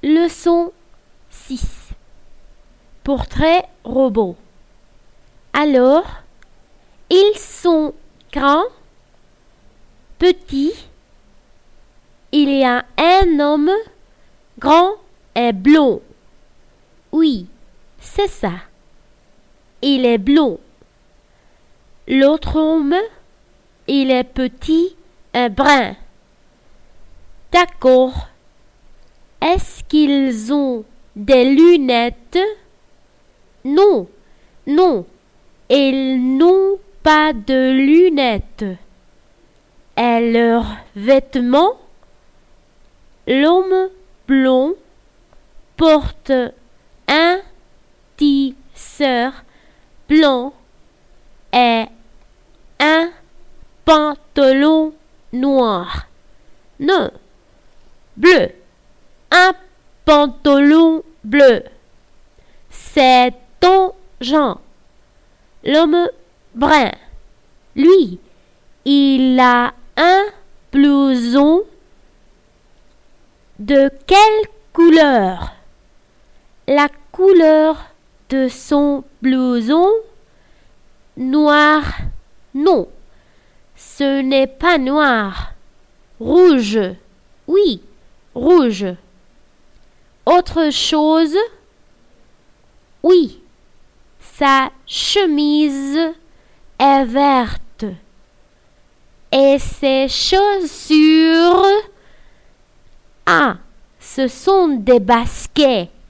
Leçon 6. Portrait robot. Alors, ils sont grands, petits. Il y a un homme grand et blond. Oui, c'est ça. Il est blond. L'autre homme, il est petit et brun. D'accord. Est-ce qu'ils ont des lunettes? Non, non, ils n'ont pas de lunettes. Et leurs vêtements? L'homme blond porte un t-shirt blanc et un pantalon noir. Non, bleu. Un pantalon bleu. C'est ton Jean. L'homme brun. Lui, il a un blouson de quelle couleur? La couleur de son blouson? Noir. Non, ce n'est pas noir. Rouge. Oui, rouge. Autre chose? Oui, sa chemise est verte. Et ses chaussures? Ah, ce sont des baskets.